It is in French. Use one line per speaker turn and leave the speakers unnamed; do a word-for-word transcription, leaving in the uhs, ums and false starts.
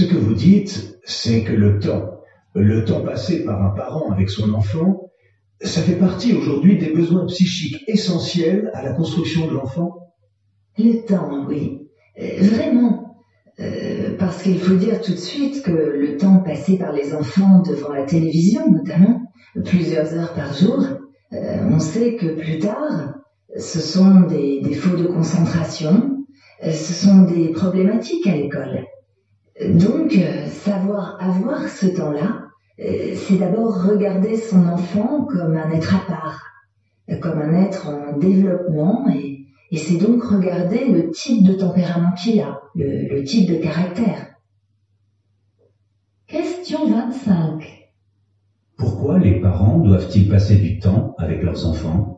que vous dites, c'est que le temps, le temps passé par un parent avec son enfant, ça fait partie aujourd'hui des besoins psychiques essentiels à la construction de l'enfant?
Le temps, oui. Euh, vraiment. Euh, parce qu'il faut dire tout de suite que le temps passé par les enfants devant la télévision, notamment, plusieurs heures par jour, euh, on sait que plus tard, ce sont des défauts de concentration, euh, ce sont des problématiques à l'école. Donc, euh, savoir avoir ce temps-là, euh, c'est d'abord regarder son enfant comme un être à part, euh, comme un être en développement, et, et c'est donc regarder le type de tempérament qu'il a, le, le type de caractère.
Question vingt-cinq.
Pourquoi les parents doivent-ils passer du temps avec leurs enfants?